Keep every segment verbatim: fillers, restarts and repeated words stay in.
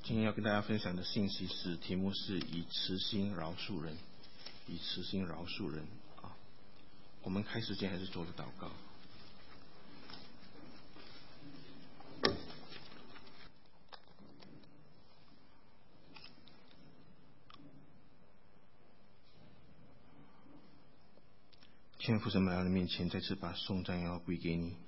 今天要跟大家分享的信息是，题目是以慈心饶恕人，以慈心饶恕人啊。我们开始前还是做个祷告。亲爱的父神，来到你面前，再次把颂赞要归给你。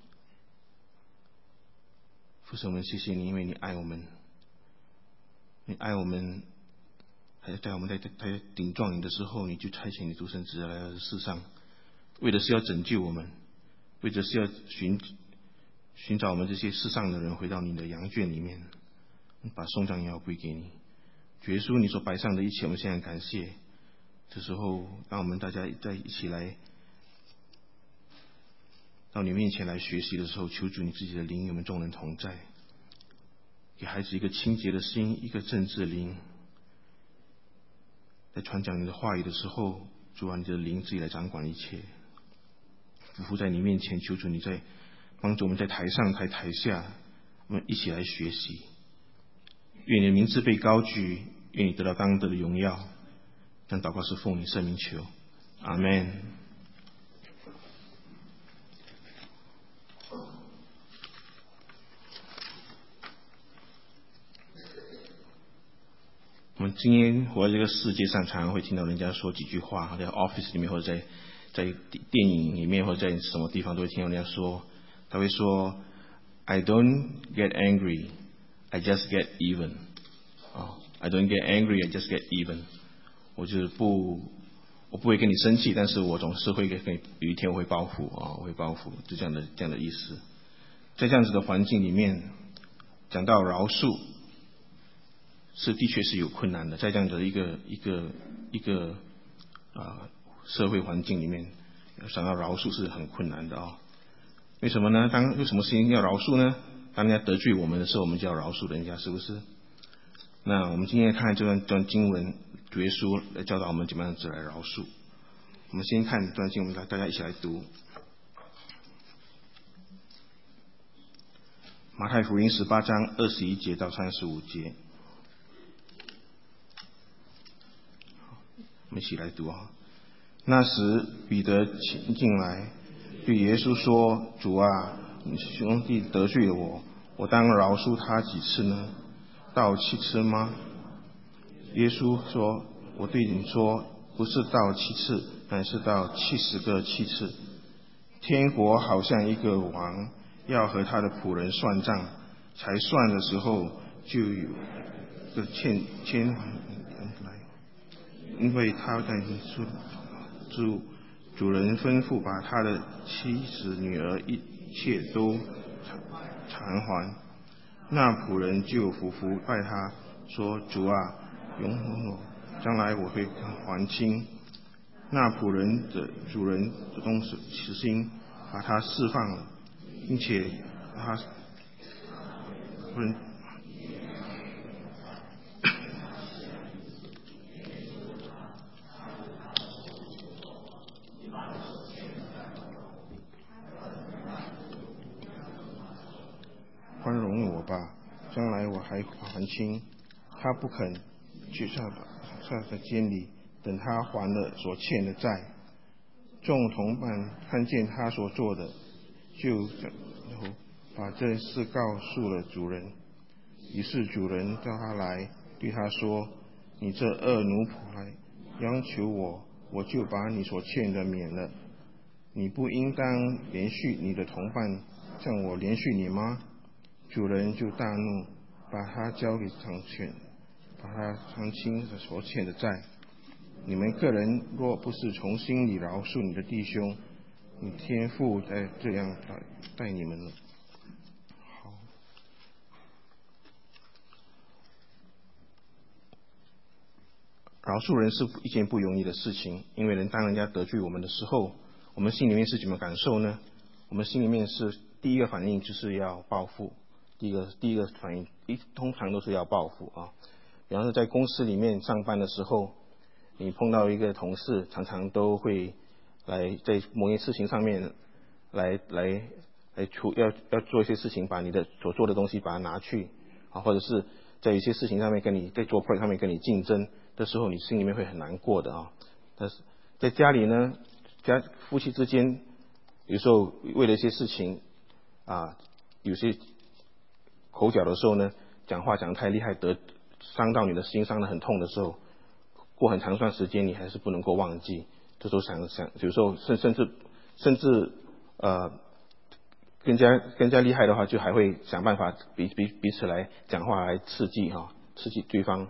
父神，我们谢谢你，因为你爱我们，你爱我们，还在我们在在顶撞你的时候，你就差遣你独生子来到世上，为的是要拯救我们，为的是要寻寻找我们这些世上的人回到你的羊圈里面，把颂赞要归给你。主耶稣，你所摆上的一切，我们现在感谢。这时候，让我们大家再一起来到你面前来学习的时候，求主你自己的灵与我们众人同在，给孩子一个清洁的心，一个正直的灵。在传讲你的话语的时候，主啊，你的灵自己来掌管一切。匍匐在你面前，求主你在帮助我们在台上台台下，我们一起来学习。愿你的名字被高举，愿你得到当得的荣耀。这样祷告是奉你圣名求，阿们。我们今天活在这个世界上，常常会听到人家说几句话，在 office 里面，或者在在电影里面，或者在什么地方都会听到人家说，他会说 I don't get angry, I just get even. 啊 I don't get angry, I just get even. 我就是不我不会跟你生气，但是我总是会跟有一天我会报复啊，我会报复，就这样的这样的意思。在这样子的环境里面，讲到饶恕，是的确是有困难的，在这样的一个一个一个啊社会环境里面，想要饶恕是很困难的啊、哦。为什么呢？当有什么事情要饶恕呢？当人家得罪我们的时候，我们就要饶恕人家，是不是？那我们今天看这段这段经文，主耶稣来教导我们怎么样子来饶恕。我们先看这段经文，大家一起来读。马太福音十八章二十一节到三十五节。我们一起来读啊！那时彼得请进来，对耶稣说：“主啊，你兄弟得罪了我，我当饶恕他几次呢？到七次吗？”耶稣说：“我对你说，不是到七次，乃是到七十个七次。天国好像一个王要和他的仆人算账，才算的时候，就有个欠欠来。因为他在主主人吩咐把他的妻子女儿一切都偿还，那仆人就俯伏拜他说：主啊，容我，将来我会还清。那仆人的主人动慈心，把他释放了，并且他仆人宽容我吧，将来我还还清。他不肯，去下下在监里，等他还了所欠的债。众同伴看见他所做的，就把这事告诉了主人。于是主人叫他来，对他说：你这恶奴仆来央求我，我就把你所欠的免了。你不应当连续你的同伴，像我连续你吗？主人就大怒，把他交给长犬，把他偿清所欠的债。你们个人若不是从心里饶恕你的弟兄，你天父在这样待待你们了。好，饶恕人是一件不容易的事情，因为人当人家得罪我们的时候，我们心里面是怎么感受呢？我们心里面是第一个反应就是要报复。第一个第一个反应，一通常都是要报复啊。比方说在公司里面上班的时候，你碰到一个同事，常常都会来在某些事情上面来来来出要要做一些事情，把你的所做的东西把它拿去啊，或者是在一些事情上面跟你在做 project 上面跟你竞争的时候，你心里面会很难过的啊。但是在家里呢，家夫妻之间有时候为了一些事情啊，有些口角的时候呢，讲话讲太厉害，得伤到你的心，伤得很痛的时候，过很长一段时间你还是不能够忘记。这时候想想，有时候甚甚至甚至呃。更加更加厉害的话，就还会想办法彼彼彼此来讲话来刺激哈，刺激对方。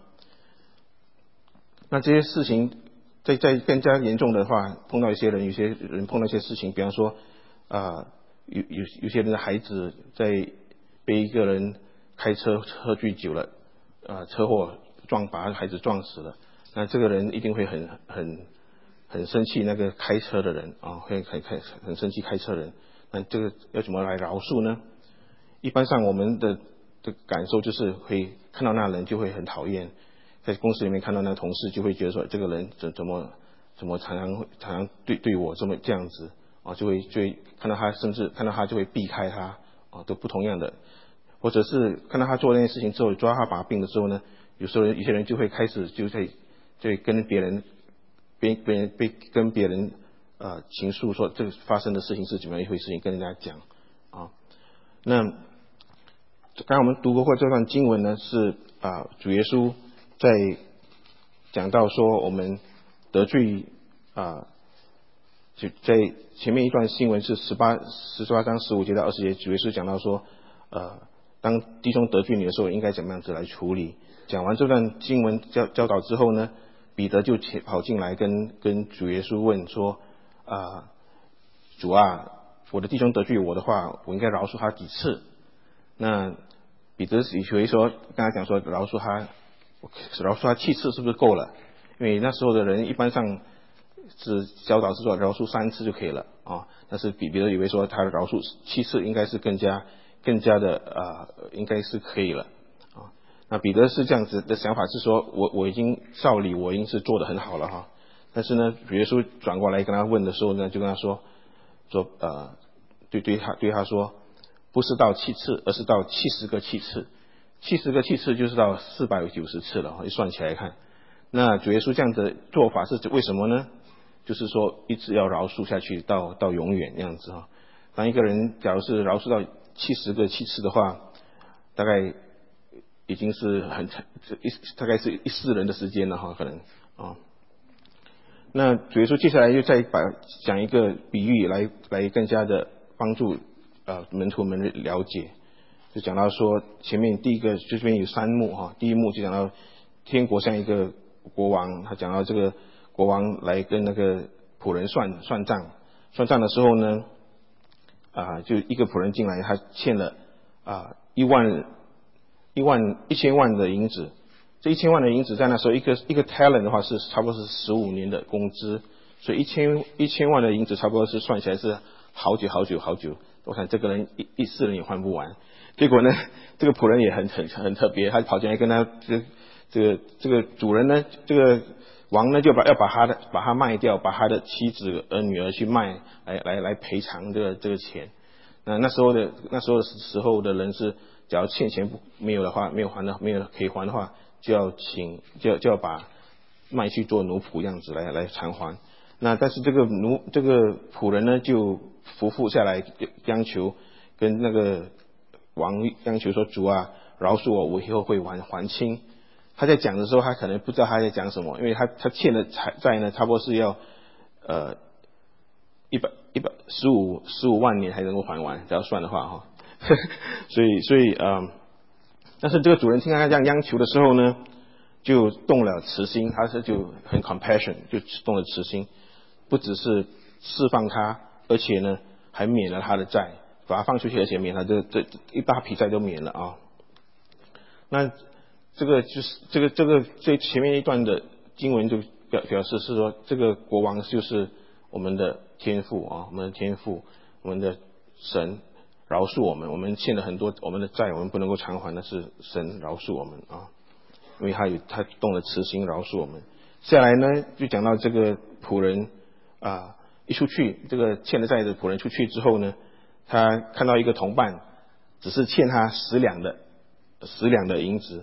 那这些事情在在更加严重的话，碰到一些人，有些人碰到一些事情，比方说啊、呃，有有有些人的孩子在被一个人开车喝醉酒了，啊、呃，车祸撞把孩子撞死了，那这个人一定会很很很生气，那个开车的人啊，会很很很生气开车人。那这个要怎么来饶恕呢？一般上我们的的感受就是会看到那人就会很讨厌，在公司里面看到那个同事就会觉得说这个人怎怎么怎么常常常常对对我这么这样子啊，就会就会看到他，甚至看到他就会避开他啊，都不同样的，或者是看到他做那件事情之后抓他把柄的时候呢，有时候有些人就会开始就在就会跟别人别别人被跟别人。呃，倾诉说这个发生的事情是怎么样一回事情，跟人家讲啊。那刚才我们读过这段经文呢，是啊，主耶稣在讲到说我们得罪啊，就在前面一段新闻是十八十八章十五节到二十节，主耶稣讲到说，呃，当弟兄得罪你的时候，应该怎么样子来处理。讲完这段经文教教导之后呢，彼得就跑进来跟跟主耶稣问说。啊，主啊，我的弟兄得罪我的话，我应该饶恕他几次？那彼得以为说，跟他讲说饶恕他，饶恕他七次是不是够了？因为那时候的人一般上是教导是说饶恕三次就可以了啊。但是彼得以为说他饶恕七次应该是更加更加的啊、呃，应该是可以了啊。那彼得是这样子的想法是说，我我已经照理我已经是做得很好了哈。但是呢，主耶稣转过来跟他问的时候呢，就跟他说，说呃，对对他对他说，不是到七次，而是到七十个七次，七十个七次就是到四百九十次了，一算起来看，那主耶稣这样的做法是为什么呢？就是说一直要饶恕下去，到到永远那样子哈。当一个人假如是饶恕到七十个七次的话，大概已经是很一大概是一世人的时间了哈，可能啊。那主耶稣接下来又再把讲一个比喻来来更加的帮助呃门徒们了解，就讲到说前面第一个就这边有三幕哈，第一幕就讲到天国像一个国王，他讲到这个国王来跟那个仆人算算账，算账的时候呢，啊就一个仆人进来，他欠了啊一万一万一千万的银子。这一千万的银子在那时候一个一个 talent 的话是差不多是十五年的工资，所以一千一千万的银子差不多是算起来是好久好久好久，我看这个人一一世人也还不完。结果呢，这个仆人也很很很特别，他跑进来跟他这这个这个主人呢，这个王呢就把要把他的把他卖掉，把他的妻子和女儿去卖来来来赔偿这个这个钱。那那时候的那时候时候的人是，假如欠钱不没有的话，没有还的没有可以还的话。就要请，就要就要把卖去做奴仆样子来来偿还。那但是这个奴这个仆人呢，就伏伏下来央求，跟那个王央求说：“主啊，饶恕我，我以后会还还清。”他在讲的时候，他可能不知道他在讲什么，因为他他欠的债呢，差不多是要呃一百一百十五十五万年才能够还完，只要算的话哈。所以所以嗯。呃但是这个主人听他这样央求的时候呢，就动了慈心，他是就很 compassion， 就动了慈心，不只是释放他，而且呢还免了他的债，把他放出去，而且免他这这一大笔债都免了啊。那这个就是这个这个最前面一段的经文就表表示是说，这个国王就是我们的天父啊，我们的天父，我们的神。饶恕我们，我们欠了很多我们的债，我们不能够偿还，那是神饶恕我们啊，因为他有他动了慈心饶恕我们。下来呢，就讲到这个仆人啊，一出去，这个欠了债的仆人出去之后呢，他看到一个同伴，只是欠他十两的十两的银子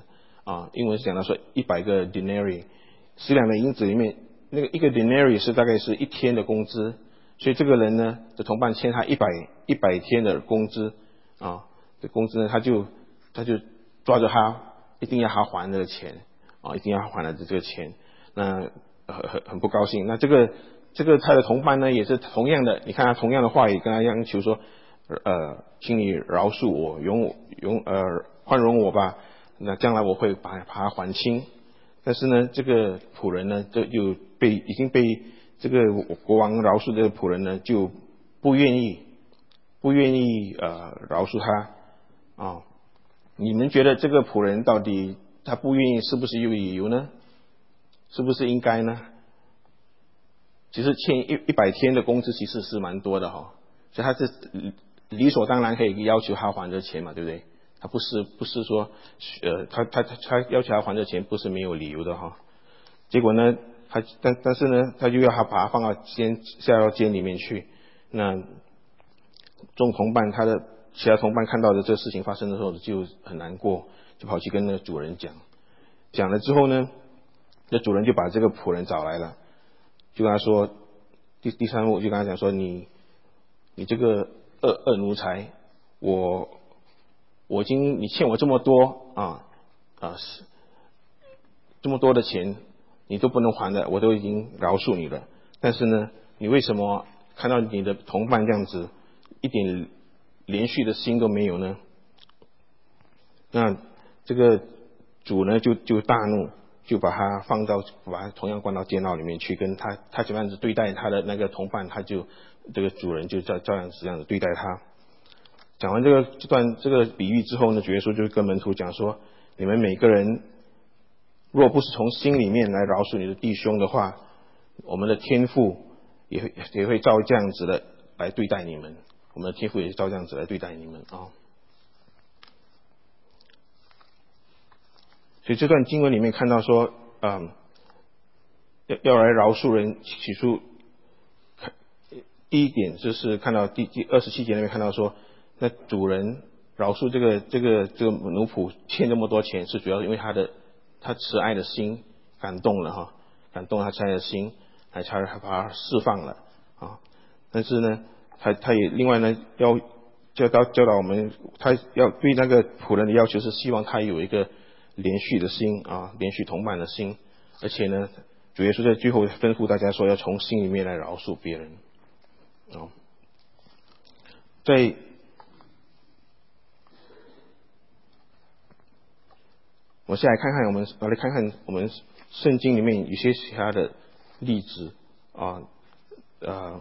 啊，英文是讲到说一百个 denarii， 十两的银子里面，那个一个 denarii 是大概是一天的工资，所以这个人呢的同伴欠他一百一百天的工资啊，这工资呢他就他就抓着他，一定要他还这个钱啊，一定要他还的这个钱，那很很很不高兴。那这个这个他的同伴呢也是同样的，你看他同样的话也跟他要求说，呃，请你饶恕我，容容呃宽容我吧。那将来我会把把它还清，但是呢，这个仆人呢，就就被已经被这个国王饶恕这个仆人呢，就不愿意不愿意呃饶恕他啊、哦。你们觉得这个仆人到底他不愿意是不是有理由呢？是不是应该呢？其实欠一一百天的工资其实是蛮多的哈、哦，所以他是理所当然可以要求他还这钱嘛，对不对？他不是不是说，呃，他他他要求他还这钱不是没有理由的哈。结果呢，他但但是呢，他就要他把他放到监下到监里面去。那众同伴他的其他同伴看到的这个事情发生的时候就很难过，就跑去跟那个主人讲。讲了之后呢，这主人就把这个仆人找来了，就跟他说，第第三幕就跟他讲说，你你这个恶恶奴才，我。我已经你欠我这么多啊啊是这么多的钱，你都不能还的，我都已经饶恕你了。但是呢，你为什么看到你的同伴这样子，一点连续的心都没有呢？那这个主呢就就大怒，就把他放到把他同样关到监牢里面去，跟他他怎么样子对待他的那个同伴，他就这个主人就照照样子这样子对待他。讲完这个这段这个比喻之后呢，主耶稣就跟门徒讲说，你们每个人若不是从心里面来饶恕你的弟兄的话，我们的天父也会也会照这样子的来对待你们，我们的天父也照这样子来对待你们啊、哦。所以这段经文里面看到说，嗯，要要来饶恕人，起初第一点就是看到第第二十七节那边看到说，那主人饶恕这个这个这个奴仆欠这么多钱，是主要因为他的他慈爱的心感动了哈，感动他慈爱的心，还才把他释放了啊。但是呢，他他也另外呢要教导教导我们，他要对那个仆人的要求是希望他有一个连续的心啊，连续同伴的心，而且呢，主耶稣在最后吩咐大家说，要从心里面来饶恕别人啊，在。我先来看看我们，我来看看我们圣经里面有些其他的例子啊，呃，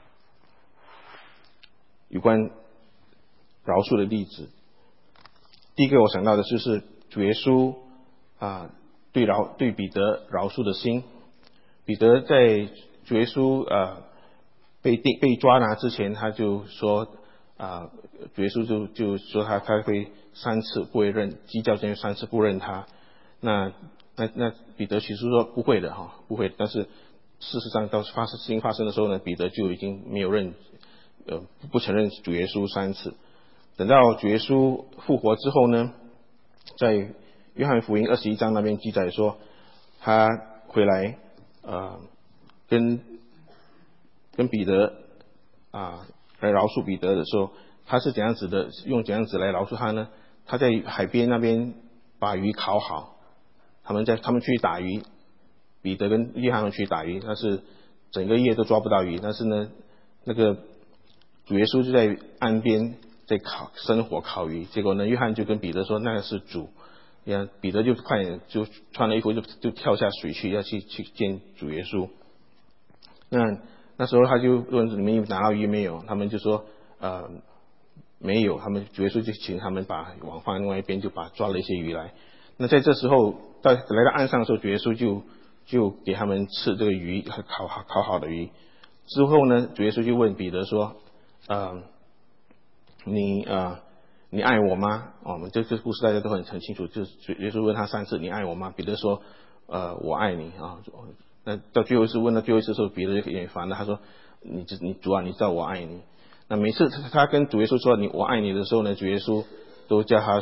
有关饶恕的例子。第一个我想到的就是主耶稣啊对饶对彼得饶恕的心。彼得在主耶稣啊被定被抓拿之前，他就说啊，主耶稣就就说他他会三次不会认，鸡叫声三次不认他。那那那彼得其实说不会的哈，不会。但是事实上到发生事情发生的时候呢，彼得就已经没有认呃不承认主耶稣三次。等到主耶稣复活之后呢，在约翰福音二十一章那边记载说，他回来呃跟跟彼得啊来饶恕彼得的时候，他是怎样子的，用怎样子来饶恕他呢？他在海边那边把鱼烤好，他们在他们去打鱼，彼得跟约翰去打鱼，但是整个夜都抓不到鱼，但是呢，那个主耶稣就在岸边在烤生火烤鱼，结果呢，约翰就跟彼得说那个是主，你看彼得就快点就穿了衣服就就跳下水去要去去见主耶稣。那那时候他就问你们拿到鱼没有，他们就说呃没有，他们主耶稣就请他们把网放在另外一边，就把抓了一些鱼来。那在这时候到来到岸上的时候，主耶稣就就给他们吃这个鱼，烤好烤好的鱼。之后呢，主耶稣就问彼得说，呃你呃你爱我吗？哦，我们这个故事大家都很很清楚，就是主耶稣问他三次你爱我吗？彼得说呃我爱你啊。那到最后一次问到最后一次的时候，彼得就有点烦了，他说你你主啊，你知道我爱你。那每次他跟主耶稣说你我爱你的时候呢，主耶稣都叫他说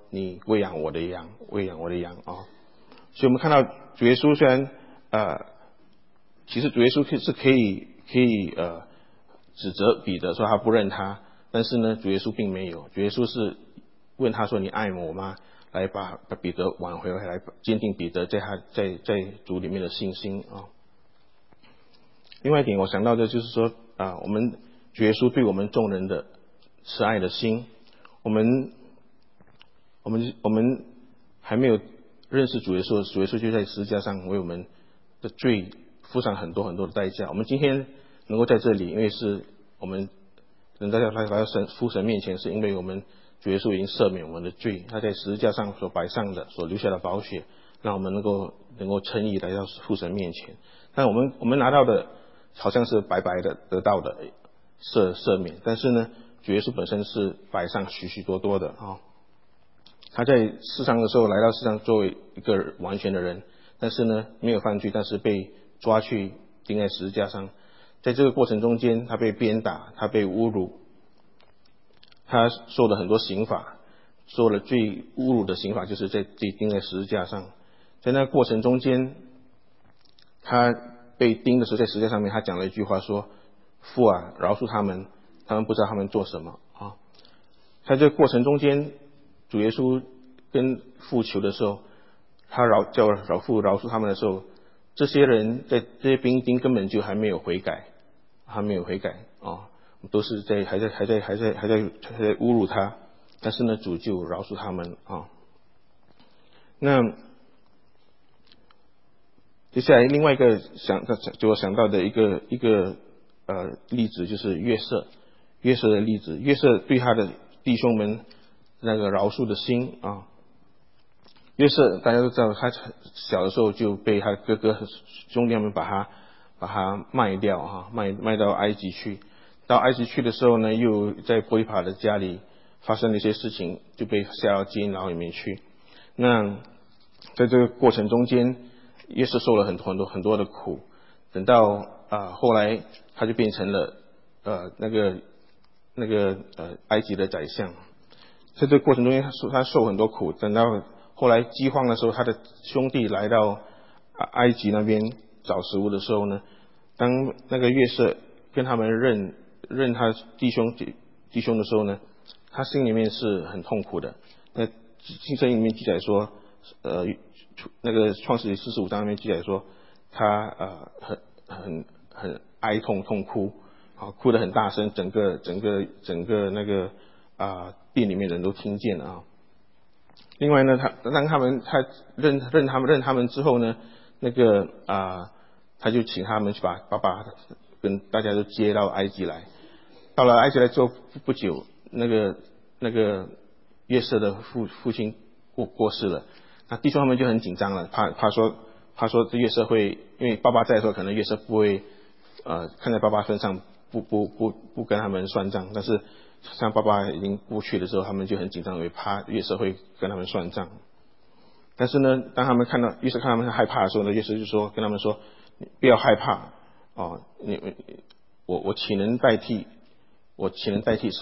你喂养我的羊，喂养我的羊啊。所以我们看到主耶稣虽然呃，其实主耶稣是可以可以呃指责彼得说他不认他，但是呢，主耶稣并没有，主耶稣是问他说你爱我吗？来把把彼得挽回来，坚定彼得在他在在主里面的信心啊。另外一点我想到的就是说啊，我们主耶稣对我们众人的慈爱的心，我们我们我们还没有认识主耶稣，主耶稣就在十字架上为我们的罪付上很多很多的代价。我们今天能够在这里，因为是我们能在来来到神父神面前，是因为我们主耶稣已经赦免我们的罪，他在十字架上所摆上的所留下的宝血，让我们能够能够称义来到父神面前。但我们我们拿到的好像是白白的得到的赦赦免，但是呢，主耶稣本身是摆上许许多多的啊。他在世上的时候来到世上作为一个完全的人，但是呢没有犯罪，但是被抓去钉在十字架上。在这个过程中间，他被鞭打，他被侮辱，他受了很多刑罚，受了最侮辱的刑罚就是在被钉在十字架上。在那个过程中间，他被钉的时候在十字架上面，他讲了一句话说：父啊，饶恕他们，他们不知道他们做什么啊。在这个过程中间，主耶稣跟父求的时候，他饶叫饶父饶恕他们的时候，这些人在这些兵丁根本就还没有悔改，还没有悔改啊，都是在还在还在还在还在还在侮辱他，但是呢，主就饶恕他们啊。那接下来另外一个想就我想到的一个一个呃例子就是约瑟，约瑟的例子，约瑟对他的弟兄们那个饶恕的心啊。约瑟大家都知道，他小的时候就被他哥哥兄弟们把他把他卖掉啊，卖卖到埃及去。到埃及去的时候呢，又在波提乏的家里发生了一些事情，就被下到监牢里面去。那在这个过程中间，约瑟受了很多很多很多的苦。等到啊、呃、后来他就变成了呃那个那个呃埃及的宰相。在这个过程中间，他受他受很多苦。等到后来饥荒的时候，他的兄弟来到埃及那边找食物的时候呢，当那个约瑟跟他们认认他弟兄弟兄的时候呢，他心里面是很痛苦的。那经圣经里面记载说，呃，那个创世纪四十五章里面记载说，他呃很很很哀痛痛哭，啊，哭得很大声，整个整个整个那个啊、呃、店里面人都听见了啊。另外呢，他让他们他认认他们认他们之后呢，那个啊、呃，他就请他们去把爸爸跟大家都接到埃及来。到了埃及来之后不久，那个那个约瑟的父父亲过过世了，那弟兄他们就很紧张了，怕怕说怕说这约瑟会，因为爸爸在的时候，可能约瑟不会呃看在爸爸身上不不不不跟他们算账，但是像爸爸已经过去的时候，他们就很紧张，因为怕约瑟会跟他们算账。但是呢，当他们看到约瑟看他们害怕的时候呢，约瑟就说跟他们说，不要害怕哦，你我我岂能代替我岂能代替